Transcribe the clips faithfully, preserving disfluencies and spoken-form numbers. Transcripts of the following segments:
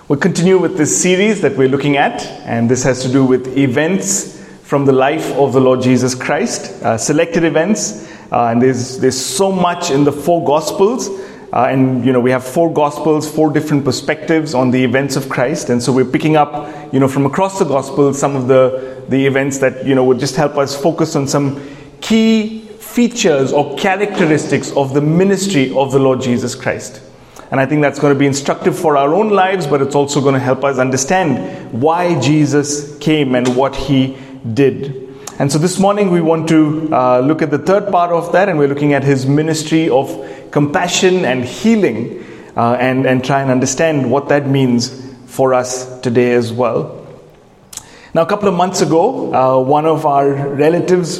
We'll continue with this series that we're looking at, and this has to do with events from the life of the Lord Jesus Christ, uh, selected events, uh, and there's there's so much in the four Gospels, uh, and you know we have four Gospels, four different perspectives on the events of Christ, and so we're picking up, you know, from across the Gospels some of the the events that you know would just help us focus on some key features or characteristics of the ministry of the Lord Jesus Christ. And I think that's going to be instructive for our own lives, but it's also going to help us understand why Jesus came and what he did. And so this morning we want to uh, look at the third part of that, and we're looking at his ministry of compassion and healing, uh, and, and try and understand what that means for us today as well. Now, a couple of months ago, uh, one of our relatives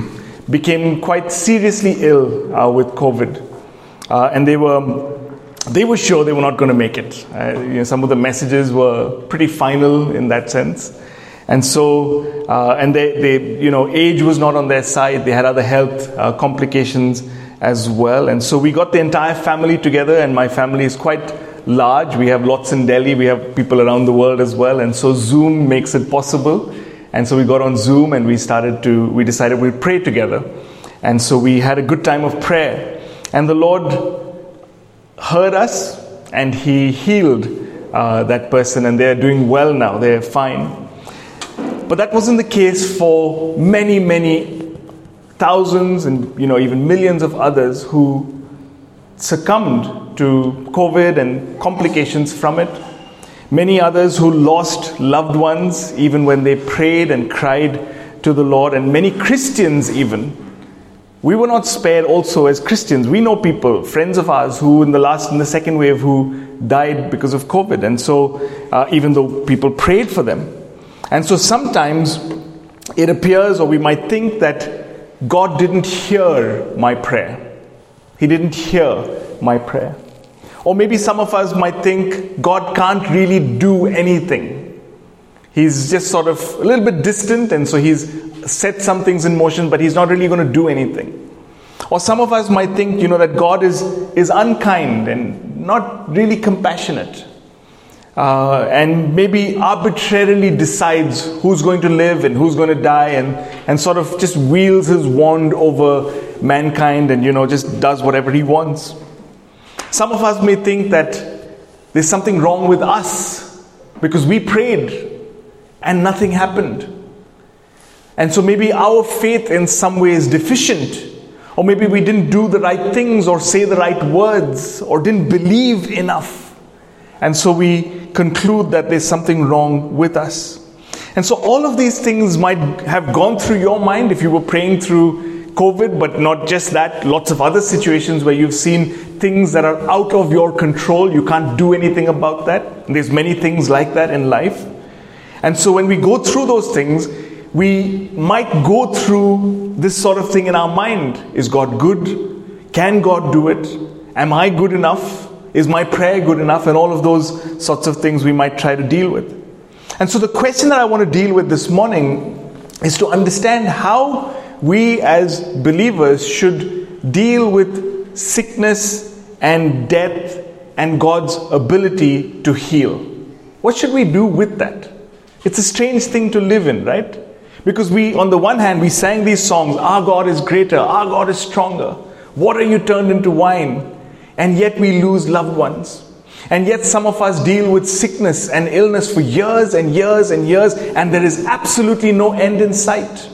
became quite seriously ill uh, with COVID. Uh, and they were... They were sure they were not going to make it. Uh, you know, some of the messages were pretty final in that sense. And so, uh, and they, they, you know, age was not on their side. They had other health uh, complications as well. And so we got the entire family together, and my family is quite large. We have lots in Delhi. We have people around the world as well. And so Zoom makes it possible. And so we got on Zoom and we started to, we decided we'd pray together. And so we had a good time of prayer. And the Lord heard us, and he healed uh, that person, and they're doing well now. They're fine. But that wasn't the case for many, many thousands and you know even millions of others who succumbed to COVID and complications from it. Many others who lost loved ones even when they prayed and cried to the Lord, and many Christians even. We were not spared also as Christians. We know people, friends of ours, who in the last, in the second wave, who died because of COVID. And so, uh, even though people prayed for them. And so sometimes it appears, or we might think, that God didn't hear my prayer. He didn't hear my prayer. Or maybe some of us might think God can't really do anything. He's just sort of a little bit distant, and so he's set some things in motion, but he's not really going to do anything. Or some of us might think, you know, that God is, is unkind and not really compassionate. Uh, and maybe arbitrarily decides who's going to live and who's going to die, and, and sort of just wields his wand over mankind and, you know, just does whatever he wants. Some of us may think that there's something wrong with us because we prayed and nothing happened. And so maybe our faith in some way is deficient, or maybe we didn't do the right things or say the right words or didn't believe enough. And so we conclude that there's something wrong with us. And so all of these things might have gone through your mind if you were praying through COVID, but not just that, lots of other situations where you've seen things that are out of your control. You can't do anything about that. And there's many things like that in life. And so when we go through those things, we might go through this sort of thing in our mind. Is God good? Can God do it? Am I good enough? Is my prayer good enough? And all of those sorts of things we might try to deal with. And so the question that I want to deal with this morning is to understand how we as believers should deal with sickness and death and God's ability to heal. What should we do with that? It's a strange thing to live in, right? Because we, on the one hand, we sang these songs, our God is greater, our God is stronger, water you turned into wine, and yet we lose loved ones. And yet some of us deal with sickness and illness for years and years and years, and there is absolutely no end in sight.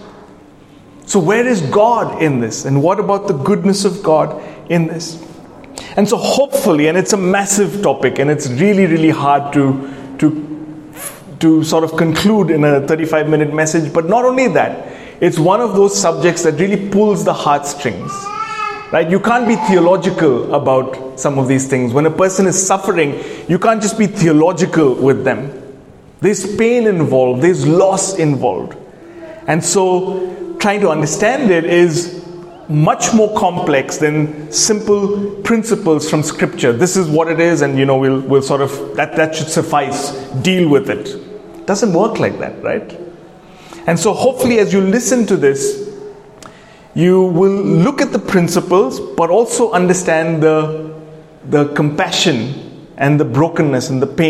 So where is God in this? And what about the goodness of God in this? And so hopefully, and it's a massive topic, and it's really, really hard to, to to sort of conclude in a thirty-five minute message. But not only that, it's one of those subjects that really pulls the heartstrings. Right? You can't be theological about some of these things. When a person is suffering, you can't just be theological with them. There's pain involved. There's loss involved. And so trying to understand it is much more complex than simple principles from Scripture. This is what it is, and you know we'll we'll sort of that that should suffice. Deal with it. It doesn't work like that, right? And so hopefully as you listen to this, you will look at the principles, but also understand the the compassion and the brokenness and the pain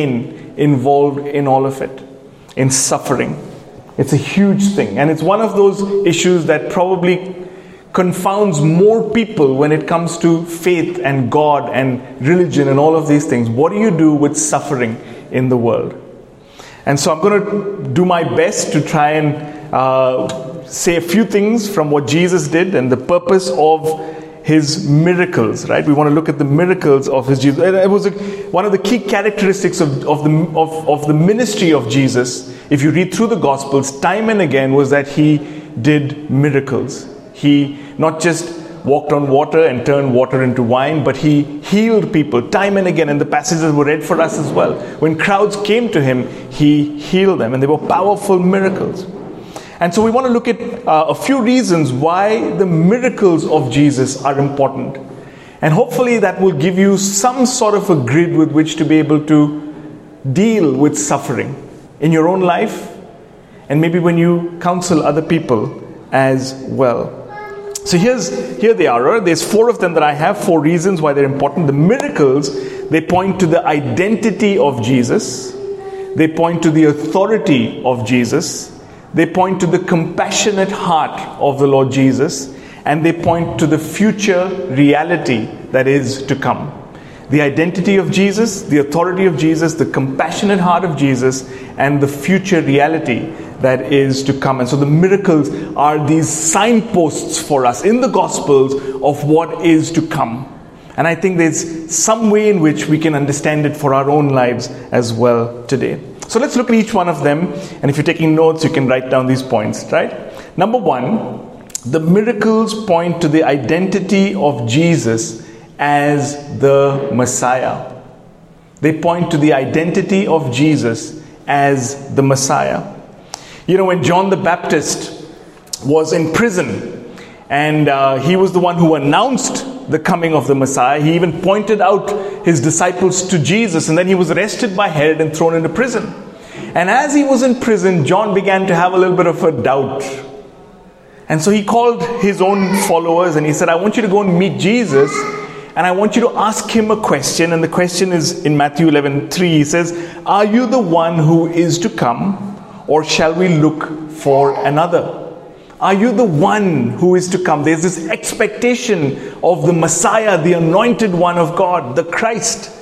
involved in all of it, in suffering. It's a huge thing. And it's one of those issues that probably confounds more people when it comes to faith and God and religion and all of these things. What do you do with suffering in the world? And so I'm going to do my best to try and uh, say a few things from what Jesus did and the purpose of his miracles, right? We want to look at the miracles of his Jesus. It was a, one of the key characteristics of, of, the, of, of the ministry of Jesus, if you read through the Gospels, time and again, was that he did miracles. He not just walked on water and turned water into wine, but he healed people time and again. And the passages were read for us as well. When crowds came to him, he healed them. And they were powerful miracles. And so we want to look at uh, a few reasons why the miracles of Jesus are important. And hopefully that will give you some sort of a grid with which to be able to deal with suffering in your own life. And maybe when you counsel other people as well. So here's here they are. There's four of them that I have, four reasons why they're important. The miracles, they point to the identity of Jesus. They point to the authority of Jesus. They point to the compassionate heart of the Lord Jesus. And they point to the future reality that is to come. The identity of Jesus, the authority of Jesus, the compassionate heart of Jesus, and the future reality that is to come. And so the miracles are these signposts for us in the Gospels of what is to come. And I think there's some way in which we can understand it for our own lives as well today. So let's look at each one of them. And if you're taking notes, you can write down these points, right? Number one, the miracles point to the identity of Jesus as the Messiah. They point to the identity of Jesus as the Messiah. You know, when John the Baptist was in prison, and uh, he was the one who announced the coming of the Messiah, he even pointed out his disciples to Jesus, and then he was arrested by Herod and thrown into prison. And as he was in prison, John began to have a little bit of a doubt. And so he called his own followers and he said, I want you to go and meet Jesus, and I want you to ask him a question. And the question is in Matthew eleven three. He says, are you the one who is to come, or shall we look for another? Are you the one who is to come? There's this expectation of the Messiah, the anointed one of God, the Christ.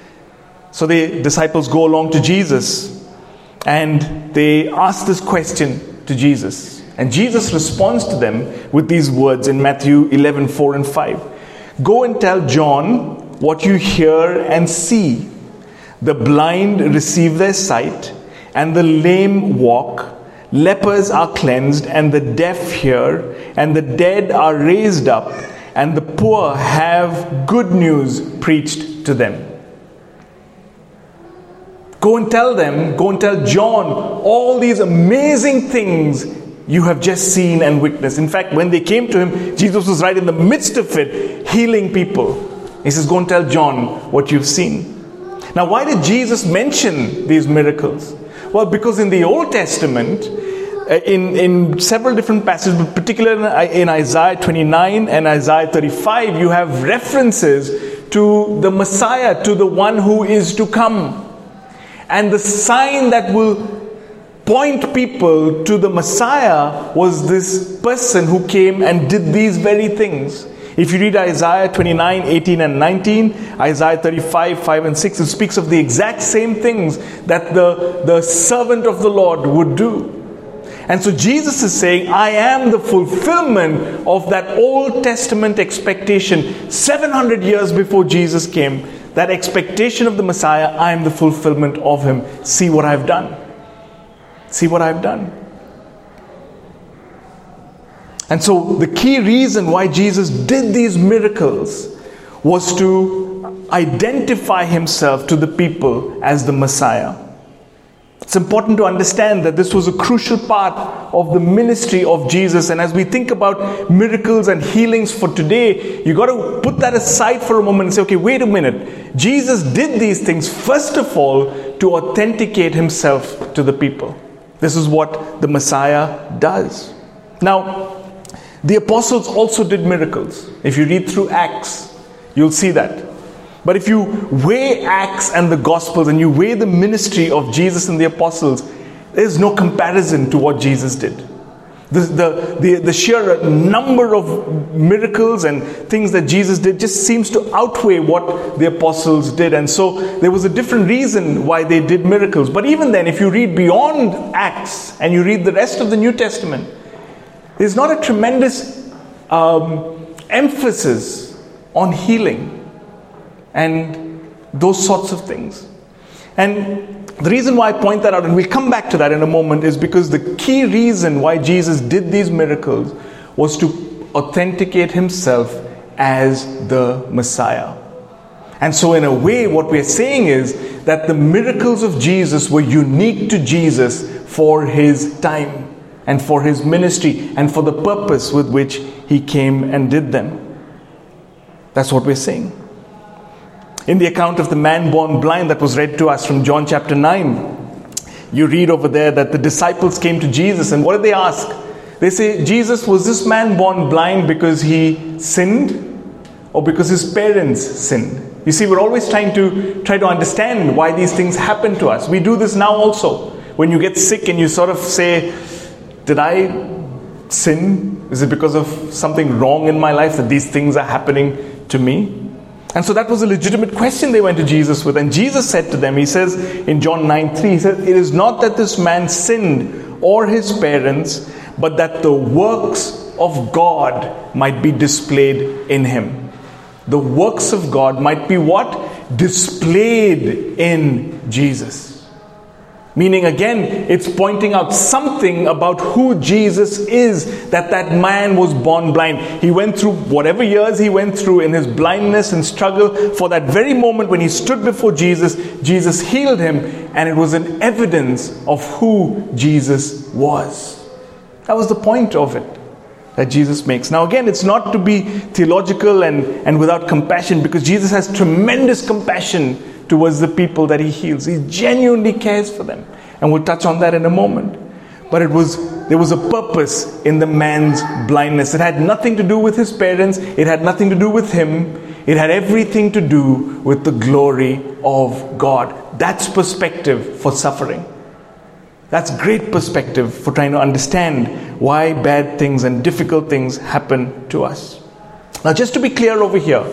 So the disciples go along to Jesus and they ask this question to Jesus. And Jesus responds to them with these words in Matthew eleven four and five. Go and tell John what you hear and see. The blind receive their sight, and the lame walk. Lepers are cleansed, and the deaf hear, and the dead are raised up, and the poor have good news preached to them. Go and tell them, go and tell John all these amazing things you have just seen and witnessed. In fact, when they came to him, Jesus was right in the midst of it, healing people. He says, go and tell John what you've seen. Now, why did Jesus mention these miracles? Well, because in the Old Testament, in, in several different passages, but particularly in Isaiah twenty-nine and Isaiah thirty-five, you have references to the Messiah, to the one who is to come. And the sign that will point people to the Messiah was this person who came and did these very things. If you read Isaiah twenty-nine, eighteen and nineteen, Isaiah thirty-five, five and six, it speaks of the exact same things that the, the servant of the Lord would do. And so Jesus is saying, I am the fulfillment of that Old Testament expectation. seven hundred years before Jesus came, that expectation of the Messiah, I am the fulfillment of him. See what I've done. See what I've done. And so the key reason why Jesus did these miracles was to identify himself to the people as the Messiah. It's important to understand that this was a crucial part of the ministry of Jesus. And as we think about miracles and healings for today, you got to put that aside for a moment and say, okay, wait a minute. Jesus did these things, first of all, to authenticate himself to the people. This is what the Messiah does. Now, the apostles also did miracles. If you read through Acts, you'll see that. But if you weigh Acts and the Gospels and you weigh the ministry of Jesus and the apostles, there's no comparison to what Jesus did. The, the, the, the sheer number of miracles and things that Jesus did just seems to outweigh what the apostles did. And so there was a different reason why they did miracles. But even then, if you read beyond Acts and you read the rest of the New Testament, there's not a tremendous um, emphasis on healing and those sorts of things. And the reason why I point that out, and we'll come back to that in a moment, is because the key reason why Jesus did these miracles was to authenticate himself as the Messiah. And so in a way, what we're saying is that the miracles of Jesus were unique to Jesus for his time and for his ministry and for the purpose with which he came and did them. That's what we're saying. In the account of the man born blind that was read to us from John chapter nine, you read over there that the disciples came to Jesus, and what did they ask? They say, Jesus, was this man born blind because he sinned or because his parents sinned? You see, we're always trying to try to understand why these things happen to us. We do this now also. When you get sick and you sort of say, did I sin? Is it because of something wrong in my life that these things are happening to me? And so that was a legitimate question they went to Jesus with. And Jesus said to them, he says in John nine three, he said, it is not that this man sinned or his parents, but that the works of God might be displayed in him. The works of God might be what? Displayed in Jesus. Meaning again, it's pointing out something about who Jesus is, that that man was born blind. He went through whatever years he went through in his blindness and struggle. For that very moment when he stood before Jesus, Jesus healed him, and it was an evidence of who Jesus was. That was the point of it that Jesus makes. Now again, it's not to be theological and, and without compassion, because Jesus has tremendous compassion towards the people that he heals. He genuinely cares for them. And we'll touch on that in a moment. But it was there was a purpose in the man's blindness. It had nothing to do with his parents. It had nothing to do with him. It had everything to do with the glory of God. That's perspective for suffering. That's great perspective for trying to understand why bad things and difficult things happen to us. Now, just to be clear over here,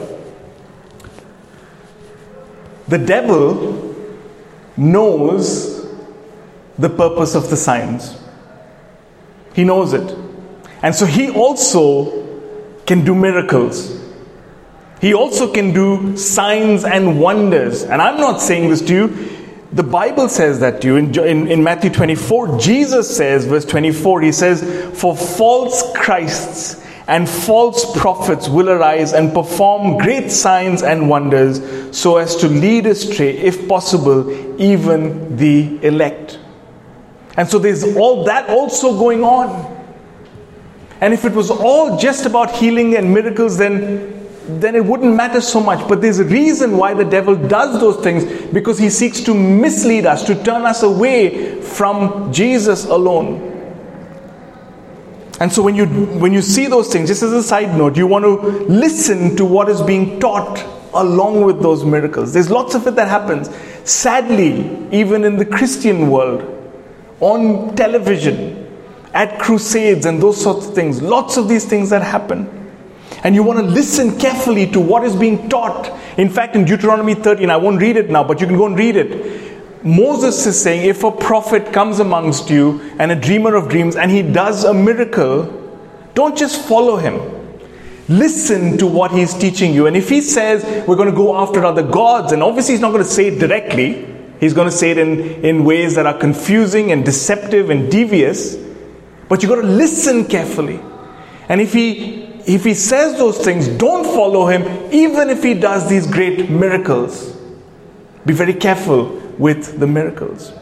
the devil knows the purpose of the signs. He knows it. And so he also can do miracles. He also can do signs and wonders. And I'm not saying this to you. The Bible says that to you. In, in, in Matthew twenty-four, Jesus says, verse twenty-four, he says, for false Christs and false prophets will arise and perform great signs and wonders, so as to lead astray, if possible, even the elect. And so there's all that also going on. And if it was all just about healing and miracles, then then it wouldn't matter so much. But there's a reason why the devil does those things, because he seeks to mislead us, to turn us away from Jesus alone. And so when you when you see those things, just as a side note, you want to listen to what is being taught along with those miracles. There's lots of it that happens. Sadly, even in the Christian world, on television, at crusades and those sorts of things, lots of these things that happen. And you want to listen carefully to what is being taught. In fact, in Deuteronomy thirteen, I won't read it now, but you can go and read it. Moses is saying, if a prophet comes amongst you and a dreamer of dreams and he does a miracle, don't just follow him. Listen to what he's teaching you. And if he says we're going to go after other gods, and obviously he's not going to say it directly, he's going to say it in, in ways that are confusing and deceptive and devious, but you've got to listen carefully. And if he if he says those things, don't follow him, even if he does these great miracles. Be very careful with the miracles.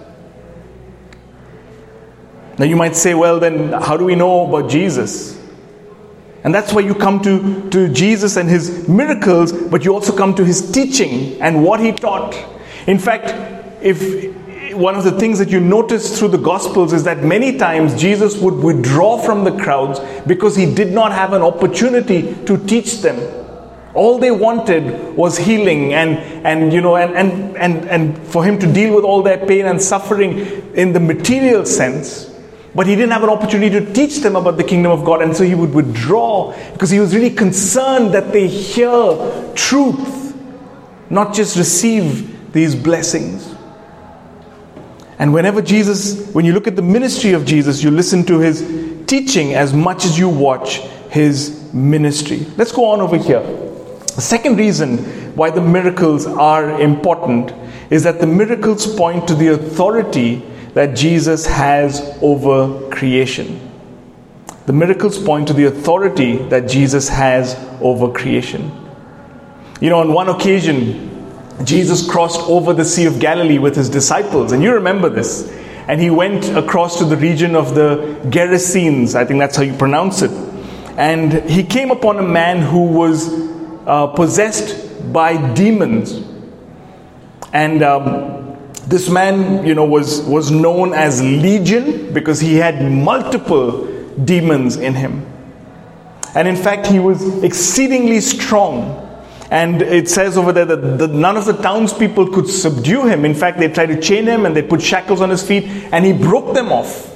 Now you might say, well then, how do we know about Jesus? And that's why you come to, to Jesus and his miracles, but you also come to his teaching and what he taught. In fact, if one of the things that you notice through the Gospels is that many times Jesus would withdraw from the crowds because he did not have an opportunity to teach them. All they wanted was healing and, and you know, and, and, and, and for him to deal with all their pain and suffering in the material sense. But he didn't have an opportunity to teach them about the kingdom of God, and so he would withdraw because he was really concerned that they hear truth, not just receive these blessings. And whenever Jesus, when you look at the ministry of Jesus, you listen to his teaching as much as you watch his ministry. Let's go on over here. The second reason why the miracles are important is that the miracles point to the authority that Jesus has over creation. The miracles point to the authority that Jesus has over creation. You know, on one occasion, Jesus crossed over the Sea of Galilee with his disciples, and you remember this. And he went across to the region of the Gerasenes, I think that's how you pronounce it. And he came upon a man who was uh, possessed by demons. And um, this man, you know, was, was known as Legion because he had multiple demons in him. And in fact, he was exceedingly strong. And it says over there that the, none of the townspeople could subdue him. In fact, they tried to chain him and they put shackles on his feet and he broke them off.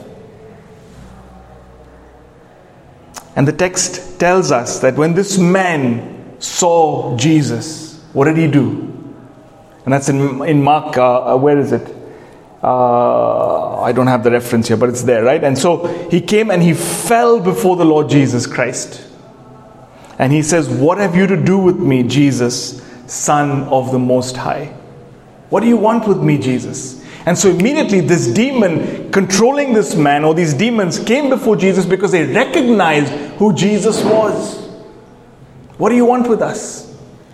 And the text tells us that when this man saw Jesus, what did he do? And that's in, in Mark, uh, where is it? Uh, I don't have the reference here, but it's there, right? And so he came and he fell before the Lord Jesus Christ. And he says, "What have you to do with me, Jesus, Son of the Most High? What do you want with me, Jesus?" And so immediately this demon controlling this man, or these demons, came before Jesus because they recognized who Jesus was. "What do you want with us?"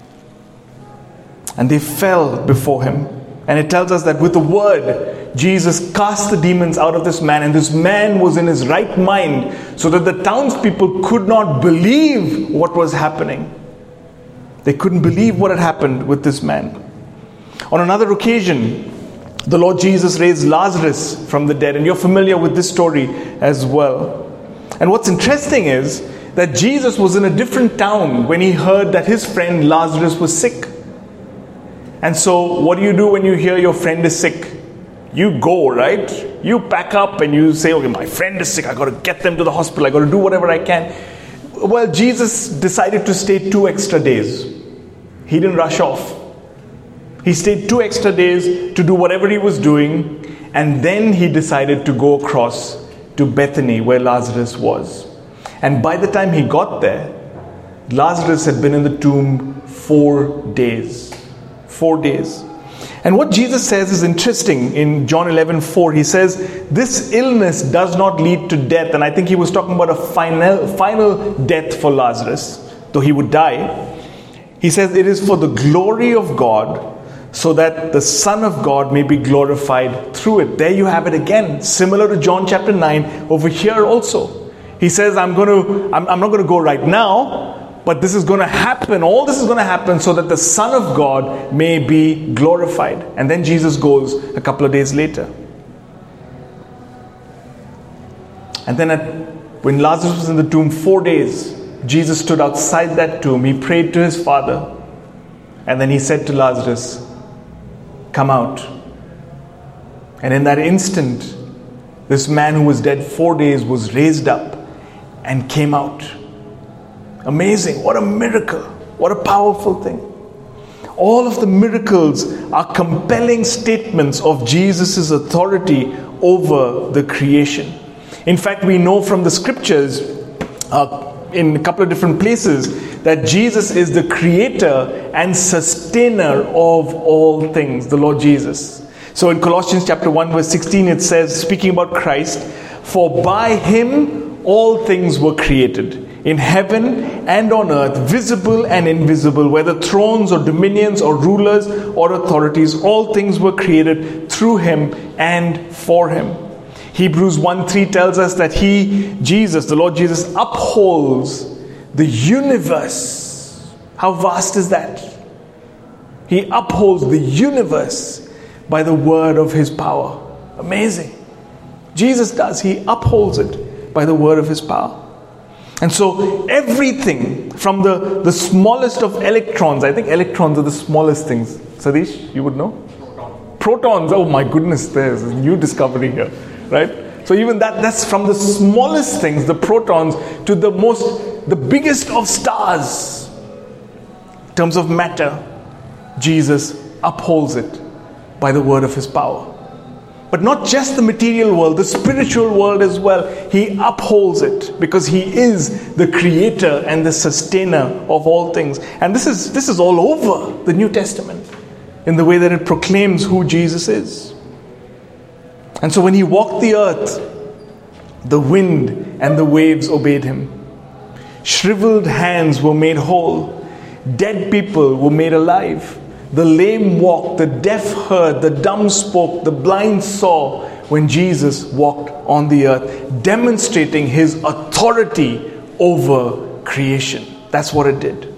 And they fell before him. And it tells us that with the word, Jesus cast the demons out of this man, and this man was in his right mind, so that the townspeople could not believe what was happening. They couldn't believe what had happened with this man. On another occasion, the Lord Jesus raised Lazarus from the dead, and you're familiar with this story as well. And what's interesting is that Jesus was in a different town when he heard that his friend Lazarus was sick. And so what do you do when you hear your friend is sick? You go, right? You pack up and you say, "Okay, my friend is sick. I got to get them to the hospital. I got to do whatever I can." Well, Jesus decided to stay two extra days. He didn't rush off. He stayed two extra days to do whatever he was doing. And then he decided to go across to Bethany where Lazarus was. And by the time he got there, Lazarus had been in the tomb four days. Four days. And what Jesus says is interesting. In John eleven four, he says, "This illness does not lead to death." And I think he was talking about a final, final death for Lazarus, though he would die. He says, "It is for the glory of God, so that the Son of God may be glorified through it." There you have it again. Similar to John chapter nine, over here also. He says, I'm going to, I'm, I'm not going to go right now, but this is going to happen. All this is going to happen so that the Son of God may be glorified. And then Jesus goes a couple of days later. And then at, when Lazarus was in the tomb four days, Jesus stood outside that tomb. He prayed to his Father. And then he said to Lazarus, "Come out." And in that instant, this man who was dead four days was raised up and came out. Amazing. What a miracle. What a powerful thing. All of the miracles are compelling statements of Jesus' authority over the creation. In fact, we know from the scriptures uh, in a couple of different places that Jesus is the creator and sustainer of all things, the Lord Jesus. So in Colossians chapter one verse sixteen, it says, speaking about Christ, "For by him all things were created, in heaven and on earth, visible and invisible, whether thrones or dominions or rulers or authorities, all things were created through him and for him." Hebrews one three tells us that he, Jesus, the Lord Jesus, upholds the universe. How vast is that? He upholds the universe by the word of his power. Amazing. Jesus does. He upholds it by the word of his power. And so everything from the, the smallest of electrons, I think electrons are the smallest things. Sadish, you would know? Proton. Protons, oh my goodness, there's a new discovery here, right? So even that, that's from the smallest things, the protons, to the most, the biggest of stars. In terms of matter, Jesus upholds it by the word of his power. But not just the material world, the spiritual world as well. He upholds it because he is the creator and the sustainer of all things. And this is this is all over the New Testament in the way that it proclaims who Jesus is. And so when he walked the earth, the wind and the waves obeyed him. Shriveled hands were made whole. Dead people were made alive. The lame walked, the deaf heard, the dumb spoke, the blind saw when Jesus walked on the earth, demonstrating his authority over creation. That's what it did.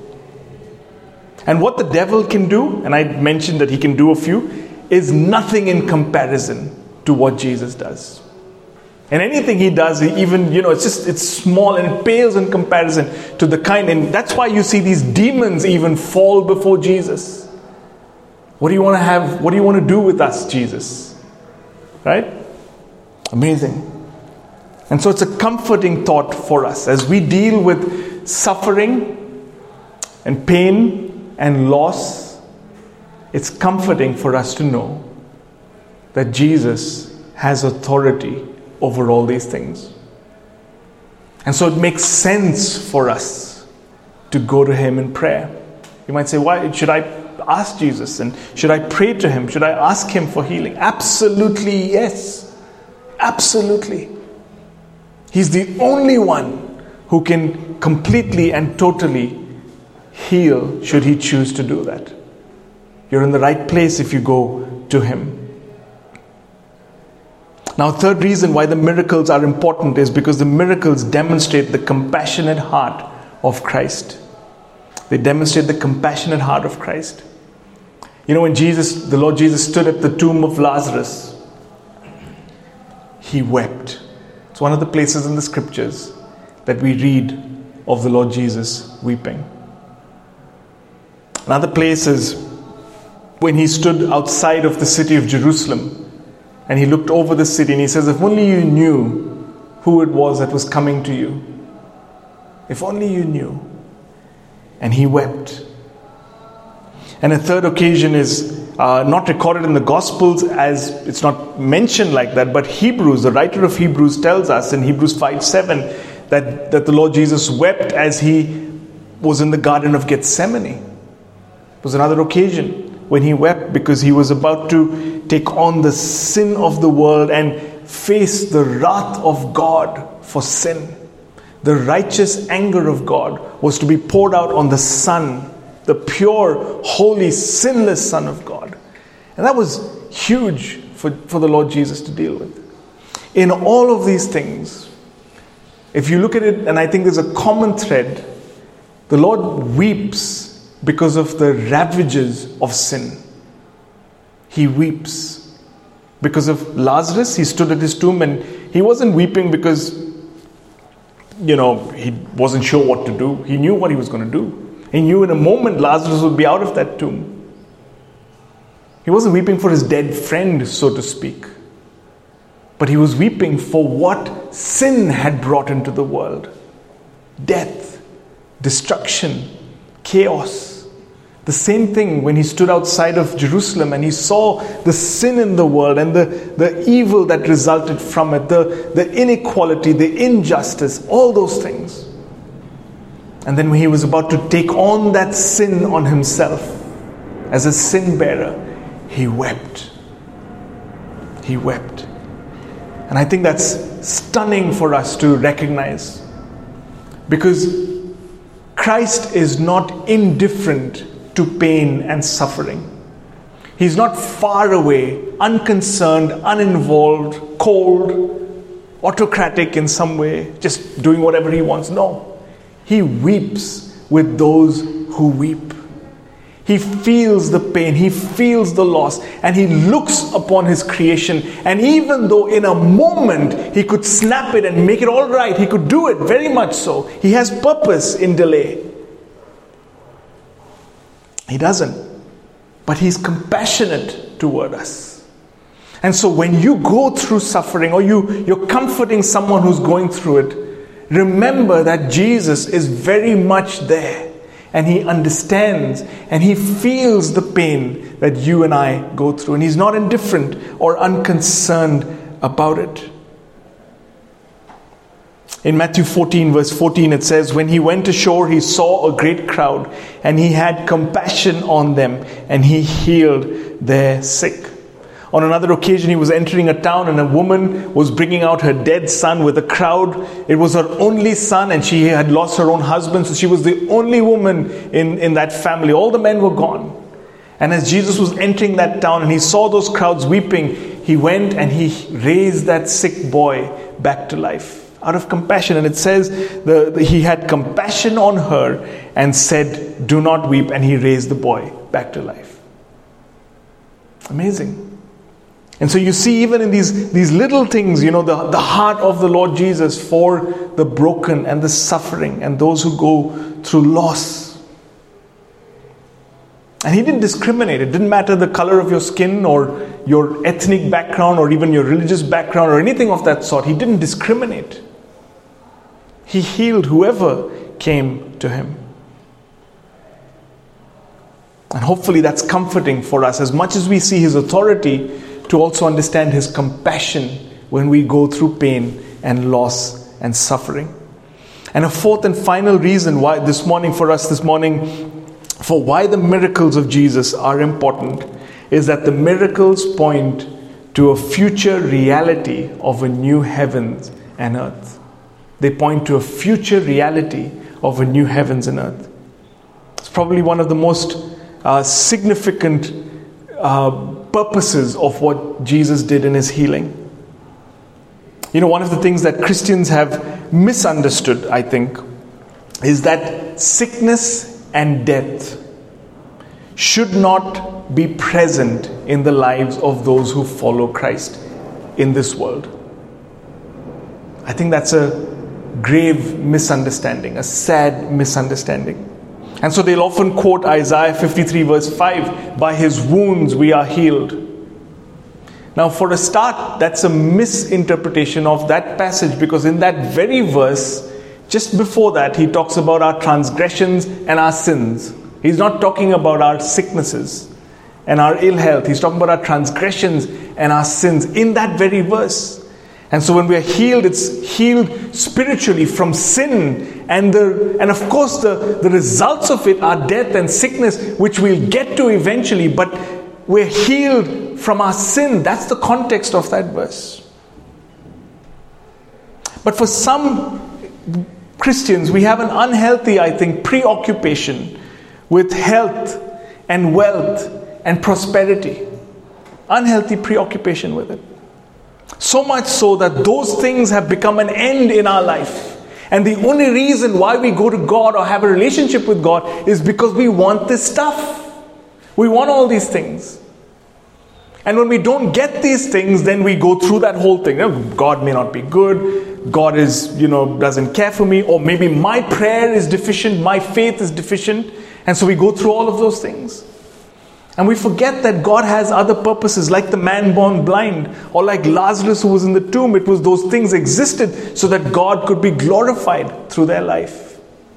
And what the devil can do, and I mentioned that he can do a few, is nothing in comparison to what Jesus does. And anything he does, he even, you know, it's just, it's small and it pales in comparison to the kind, and that's why you see these demons even fall before Jesus. What do you want to have? What do you want to do with us, Jesus? Right? Amazing. And so it's a comforting thought for us as we deal with suffering and pain and loss. It's comforting for us to know that Jesus has authority over all these things. And so it makes sense for us to go to him in prayer. You might say, why should I ask Jesus, and should I pray to him? Should I ask him for healing? Absolutely yes. Absolutely. He's the only one who can completely and totally heal should he choose to do that. You're in the right place if you go to him. Now, third reason why the miracles are important is because the miracles demonstrate the compassionate heart of Christ. They demonstrate the compassionate heart of Christ. You know, when Jesus, the Lord Jesus stood at the tomb of Lazarus, he wept. It's one of the places in the scriptures that we read of the Lord Jesus weeping. Another place is when he stood outside of the city of Jerusalem and he looked over the city and he says, if only you knew who it was that was coming to you. If only you knew. And he wept. And a third occasion is uh, not recorded in the Gospels, as it's not mentioned like that, but Hebrews, the writer of Hebrews tells us in Hebrews five seven that, that the Lord Jesus wept as he was in the Garden of Gethsemane. It was another occasion when he wept because he was about to take on the sin of the world and face the wrath of God for sin. The righteous anger of God was to be poured out on the Son, the pure, holy, sinless Son of God. And that was huge for, for the Lord Jesus to deal with. In all of these things, if you look at it, and I think there's a common thread, the Lord weeps because of the ravages of sin. He weeps. Because of Lazarus, he stood at his tomb and he wasn't weeping because, you know, he wasn't sure what to do. He knew what he was going to do. He knew in a moment Lazarus would be out of that tomb. He wasn't weeping for his dead friend, so to speak. But he was weeping for what sin had brought into the world. Death, destruction, chaos. The same thing when he stood outside of Jerusalem and he saw the sin in the world and the, the evil that resulted from it, the, the inequality, the injustice, all those things. And then when he was about to take on that sin on himself as a sin bearer, he wept. He wept. And I think that's stunning for us to recognize, because Christ is not indifferent to pain and suffering. He's not far away, unconcerned, uninvolved, cold, autocratic in some way, just doing whatever he wants. No. He weeps with those who weep. He feels the pain, he feels the loss, and he looks upon his creation. And even though in a moment he could snap it and make it all right, he could do it very much so. He has purpose in delay. He doesn't. But he's compassionate toward us. And so when you go through suffering, or you, you're comforting someone who's going through it, remember that Jesus is very much there. And he understands and he feels the pain that you and I go through. And he's not indifferent or unconcerned about it. In Matthew fourteen verse fourteen it says, when he went ashore he saw a great crowd and he had compassion on them and he healed their sick. On another occasion, he was entering a town and a woman was bringing out her dead son with a crowd. It was her only son and she had lost her own husband. So she was the only woman in, in that family. All the men were gone. And as Jesus was entering that town and he saw those crowds weeping, he went and he raised that sick boy back to life out of compassion. And it says the, the, he had compassion on her and said, do not weep. And he raised the boy back to life. Amazing. And so you see, even in these, these little things, you know, the, the heart of the Lord Jesus for the broken and the suffering and those who go through loss. And he didn't discriminate. It didn't matter the color of your skin or your ethnic background or even your religious background or anything of that sort. He didn't discriminate. He healed whoever came to him. And hopefully that's comforting for us, as much as we see his authority, to also understand his compassion when we go through pain and loss and suffering. And a fourth and final reason why this morning for us this morning for why the miracles of Jesus are important is that the miracles point to a future reality of a new heavens and earth. They point to a future reality of a new heavens and earth. It's probably one of the most uh, significant uh, purposes of what Jesus did in his healing. You know, one of the things that Christians have misunderstood, I think, is that sickness and death should not be present in the lives of those who follow Christ in this world. I think that's a grave misunderstanding, a sad misunderstanding. And so they'll often quote Isaiah fifty-three verse five, by his wounds we are healed. Now for a start, that's a misinterpretation of that passage, because in that very verse, just before that, he talks about our transgressions and our sins. He's not talking about our sicknesses and our ill health. He's talking about our transgressions and our sins in that very verse. And so when we are healed, it's healed spiritually from sin. And the and of course the, the results of it are death and sickness, which we'll get to eventually. But we're healed from our sin. That's the context of that verse. But for some Christians, we have an unhealthy, I think, preoccupation with health and wealth and prosperity. Unhealthy preoccupation with it. So much so that those things have become an end in our life. And the only reason why we go to God or have a relationship with God is because we want this stuff. We want all these things. And when we don't get these things, then we go through that whole thing. God may not be good. God is, you know, doesn't care for me. Or maybe my prayer is deficient. My faith is deficient. And so we go through all of those things. And we forget that God has other purposes, like the man born blind, or like Lazarus who was in the tomb. It was those things existed so that God could be glorified through their life.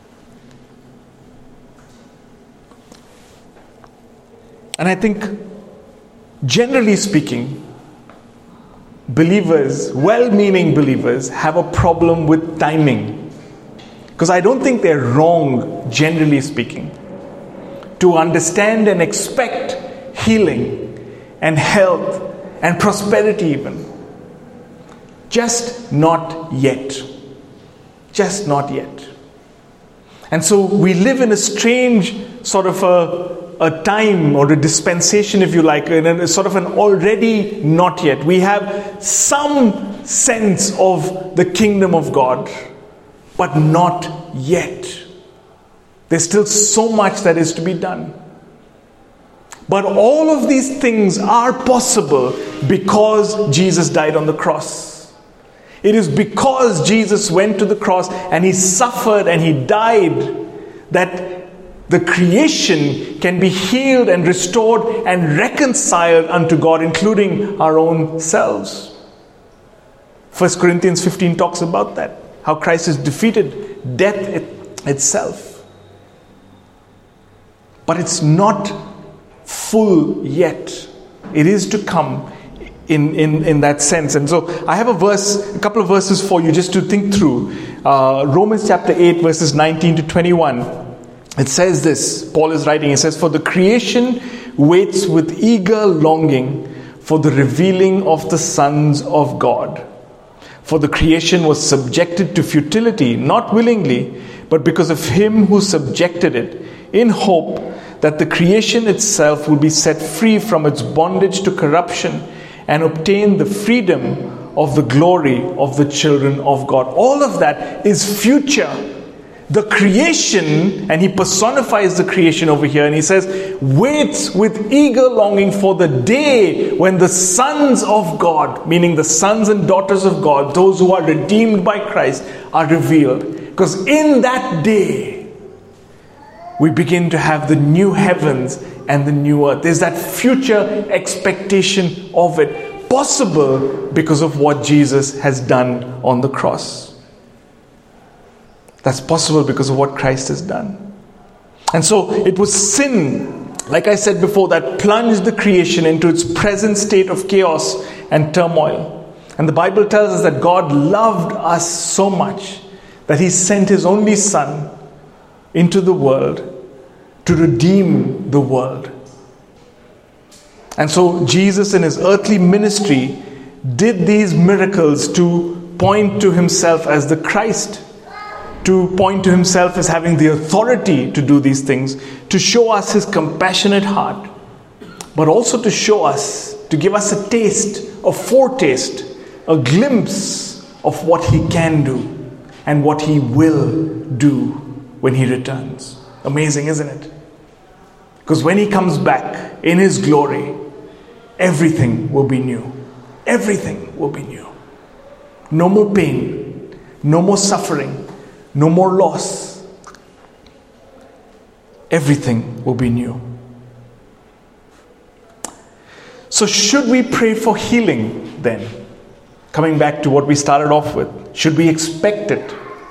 And I think, generally speaking, believers, well-meaning believers, have a problem with timing. Because I don't think they're wrong, generally speaking, to understand and expect healing and health and prosperity even. Just not yet. Just not yet. And so we live in a strange sort of a, a time or a dispensation, if you like, in a sort of an already not yet. We have some sense of the kingdom of God, but not yet. There's still so much that is to be done. But all of these things are possible because Jesus died on the cross. It is because Jesus went to the cross and he suffered and he died that the creation can be healed and restored and reconciled unto God, including our own selves. First Corinthians fifteen talks about that, how Christ has defeated death it, itself. But it's not full yet. It is to come in, in, in that sense. And so I have a verse, a couple of verses for you just to think through. Uh, Romans chapter eight, verses nineteen to twenty-one. It says this, Paul is writing, it says, "For the creation waits with eager longing for the revealing of the sons of God. For the creation was subjected to futility, not willingly, but because of him who subjected it, in hope that the creation itself will be set free from its bondage to corruption and obtain the freedom of the glory of the children of God." All of that is future. The creation, and he personifies the creation over here, and he says, waits with eager longing for the day when the sons of God, meaning the sons and daughters of God, those who are redeemed by Christ, are revealed. Because in that day, we begin to have the new heavens and the new earth. There's that future expectation of it, possible because of what Jesus has done on the cross. That's possible because of what Christ has done. And so it was sin, like I said before, that plunged the creation into its present state of chaos and turmoil. And the Bible tells us that God loved us so much that he sent his only Son into the world to redeem the world. And so Jesus in his earthly ministry did these miracles to point to himself as the Christ, to point to himself as having the authority to do these things, to show us his compassionate heart, but also to show us, to give us a taste, a foretaste, a glimpse of what he can do and what he will do when he returns. Amazing, isn't it? Because when he comes back in his glory, everything will be new. Everything will be new. No more pain, no more suffering, no more loss. Everything will be new. So should we pray for healing then? Coming back to what we started off with. Should we expect it?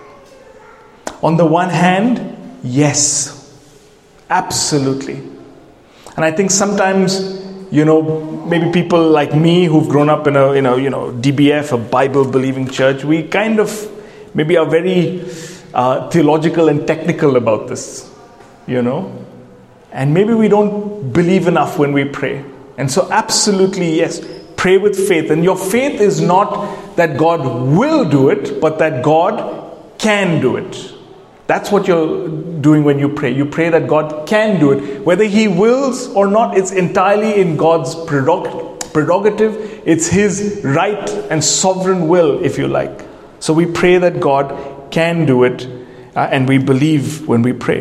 On the one hand, yes. Absolutely. And I think sometimes, you know, maybe people like me who've grown up in a, in a you know, D B F, a Bible-believing church, we kind of maybe are very uh, theological and technical about this, you know. And maybe we don't believe enough when we pray. And so absolutely, yes, pray with faith. And your faith is not that God will do it, but that God can do it. That's what you're doing when you pray. You pray that God can do it. Whether he wills or not, it's entirely in God's prerogative. It's his right and sovereign will, if you like. So we pray that God can do it, uh, and we believe when we pray.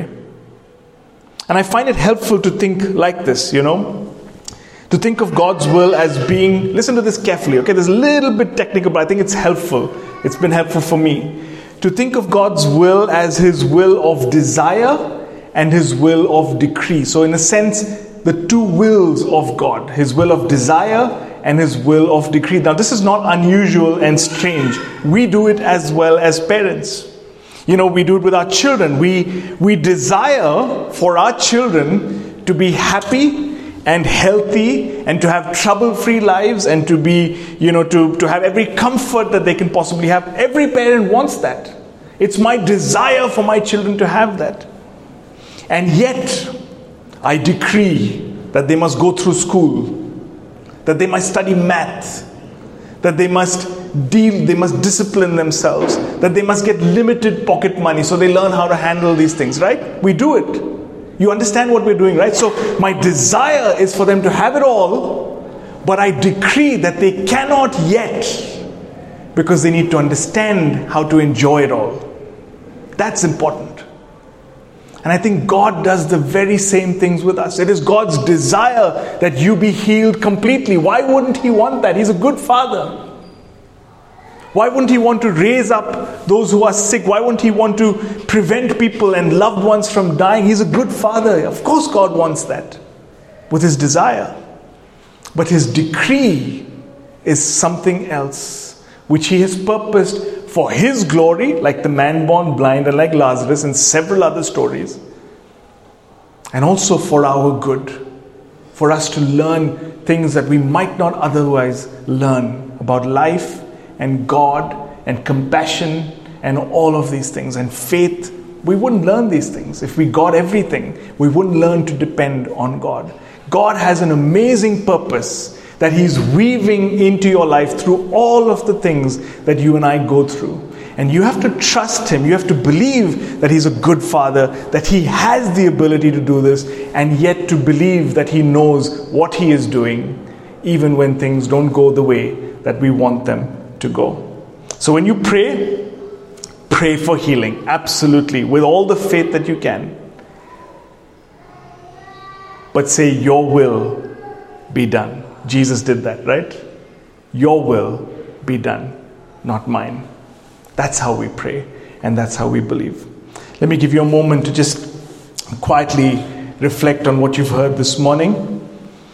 And I find it helpful to think like this, you know, to think of God's will as being, listen to this carefully, okay, this is a little bit technical, but I think it's helpful. It's been helpful for me. To think of God's will as his will of desire and his will of decree. So in a sense, the two wills of God, his will of desire and his will of decree. Now this is not unusual and strange. We do it as well as parents. You know, we do it with our children. We, we desire for our children to be happy and healthy and to have trouble-free lives and to be, you know, to, to have every comfort that they can possibly have. Every parent wants that. It's my desire for my children to have that. And yet, I decree that they must go through school, that they must study math, that they must deal, they must discipline themselves, that they must get limited pocket money so they learn how to handle these things, right? We do it. You understand what we're doing, right? So my desire is for them to have it all, but I decree that they cannot yet because they need to understand how to enjoy it all. That's important. And I think God does the very same things with us. It is God's desire that you be healed completely. Why wouldn't He want that? He's a good Father. Why wouldn't He want to raise up those who are sick? Why wouldn't He want to prevent people and loved ones from dying? He's a good Father. Of course God wants that with His desire. But His decree is something else, which He has purposed for His glory, like the man born blind and like Lazarus and several other stories. And also for our good. For us to learn things that we might not otherwise learn about life and God and compassion and all of these things. And faith, we wouldn't learn these things. If we got everything, we wouldn't learn to depend on God. God has an amazing purpose that He's weaving into your life through all of the things that you and I go through. And you have to trust Him. You have to believe that He's a good Father, that He has the ability to do this, and yet to believe that He knows what He is doing, even when things don't go the way that we want them to go. So when you pray, pray for healing. Absolutely. With all the faith that you can. But say, your will be done. Jesus did that, right? Your will be done, not mine. That's how we pray, and that's how we believe. Let me give you a moment to just quietly reflect on what you've heard this morning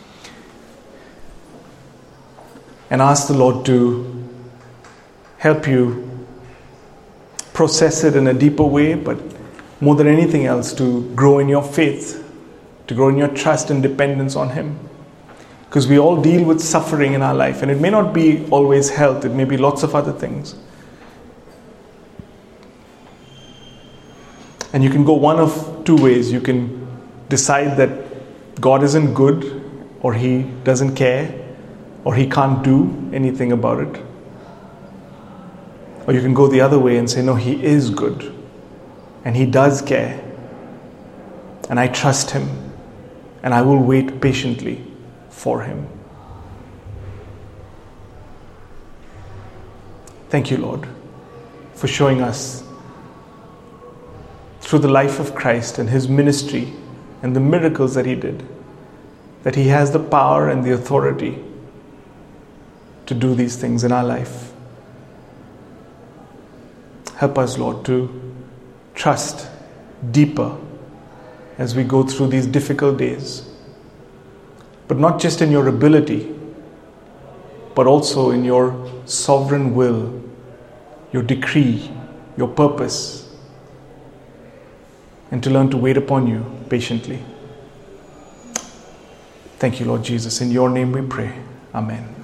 and ask the Lord to help you process it in a deeper way, but more than anything else, to grow in your faith, to grow in your trust and dependence on Him. Because we all deal with suffering in our life, and it may not be always health, it may be lots of other things. And you can go one of two ways. You can decide that God isn't good, or He doesn't care, or He can't do anything about it. Or you can go the other way and say, no, He is good, and He does care, and I trust Him, and I will wait patiently for Him. Thank you, Lord, for showing us through the life of Christ and His ministry and the miracles that He did, that He has the power and the authority to do these things in our life. Help us, Lord, to trust deeper as we go through these difficult days. But not just in your ability, but also in your sovereign will, your decree, your purpose, and to learn to wait upon you patiently. Thank you, Lord Jesus. In your name we pray. Amen.